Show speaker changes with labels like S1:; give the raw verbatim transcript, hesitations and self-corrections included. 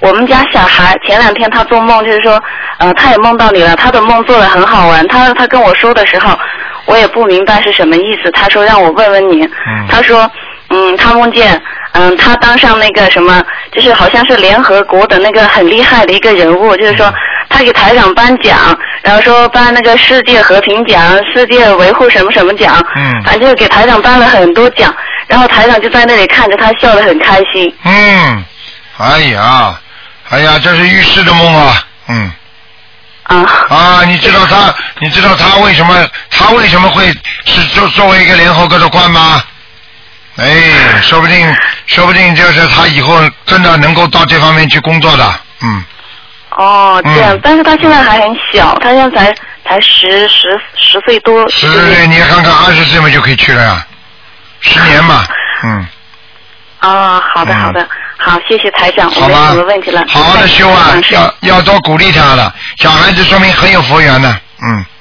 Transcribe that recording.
S1: 我们家小孩前两天他做梦，就是说，呃，他也梦到你了，他的梦做得很好玩。他他跟我说的时候，我也不明白是什么意思。他说让我问问你，
S2: 嗯、
S1: 他说，嗯，他梦见，嗯，他当上那个什么，就是好像是联合国的那个很厉害的一个人物，就是说。嗯他给台长颁奖，然后说颁那个世界和平奖、世界维护什么什么奖，
S2: 嗯，
S1: 反正给台长颁了很多奖，然后台长就在那里看着他，笑得很开心。
S2: 嗯，哎呀，哎呀，这是预示的梦啊，嗯。
S1: 啊
S2: 啊！你知道他，你知道他为什么他为什么会是作作为一个联合国的官吗？哎，说不定说不定就是他以后真的能够到这方面去工作的，嗯。
S1: 哦，这样、嗯，但是他现在还很小，他现在才才十十十岁多。
S2: 十岁，你看看二十岁嘛就可以去了呀，十年嘛，嗯。
S1: 哦，好的、嗯、好的，好，谢谢台长，我没什么问题了。
S2: 好好的修啊，要要多鼓励他了，小孩子说明很有佛缘呢，嗯。